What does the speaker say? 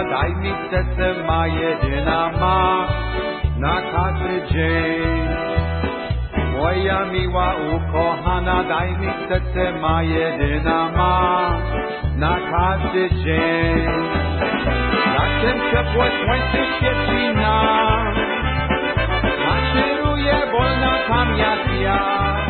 daj mi serce ma jedyna ma na każdy dzień. Moja miła ukochana, daj mi serce ma jedyna ma na każdy dzień. Latem ciepłe słońce świeci nam, maszeruje wolna tam jak ja.